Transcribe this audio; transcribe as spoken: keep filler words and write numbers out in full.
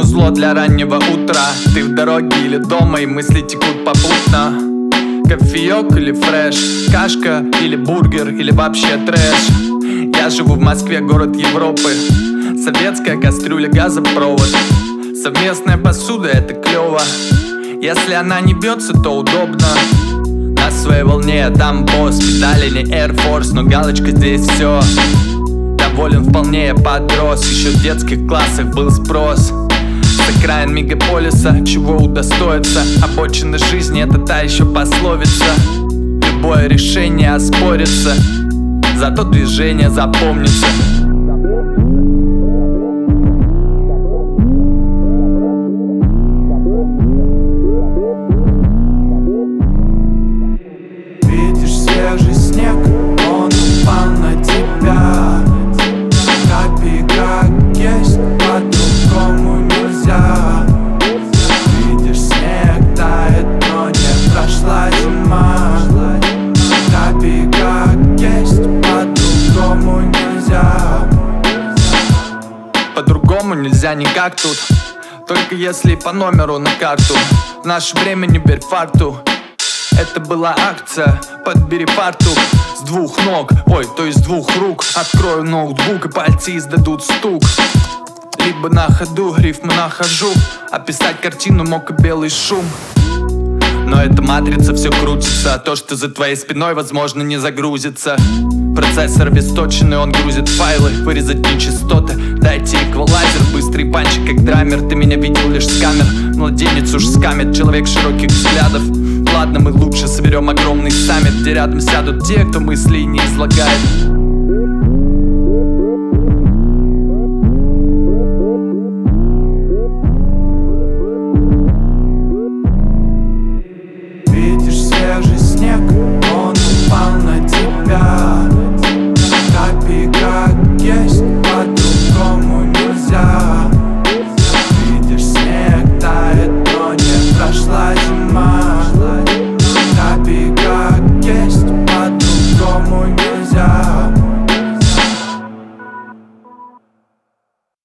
музло для раннего утра. Ты в дороге или дома, и мысли текут попутно. Кофеек или фреш, кашка или бургер, или вообще трэш. Я живу в Москве, город Европы. Советская кастрюля, газопровод. Совместная посуда, это клево. Если она не бьется, то удобно. На своей волне я там босс. Педали не Air Force, но галочка здесь все. Доволен вполне, я подрос. Еще в детских классах был спрос. С окраин мегаполиса, чего удостоиться. Обочина жизни, это та еще пословица. Любое решение оспорится, зато движение запомнится. Видишь свежий снег, он упал на тебя. Капи как есть, по-другому нельзя. Видишь, снег тает, но не прошла зима. Капи как есть, по-другому нельзя. По-другому нельзя никак тут, только если по номеру на карту. В наше время не верь фарту. Это была акция, подбери фартук. С двух ног, ой, то есть с двух рук. Открою ноутбук и пальцы издадут стук. Либо на ходу рифмы нахожу, а писать картину мог и белый шум. Но эта матрица все крутится, а то, что за твоей спиной, возможно, не загрузится. Процессор весь точен, и он грузит файлы. Вырезать нечистоты, дайте эквалайзер. Быстрый панчик, как драмер, ты меня видел лишь с камер. Младенец уж скамит, человек широких взглядов. Ладно, мы лучше соберем огромный саммит, где рядом сядут те, кто мысли не излагает. Видишь свежий снег, он упал на тебя. Капи как есть, по-другому нельзя. Видишь, снег тает, но не прошла зима.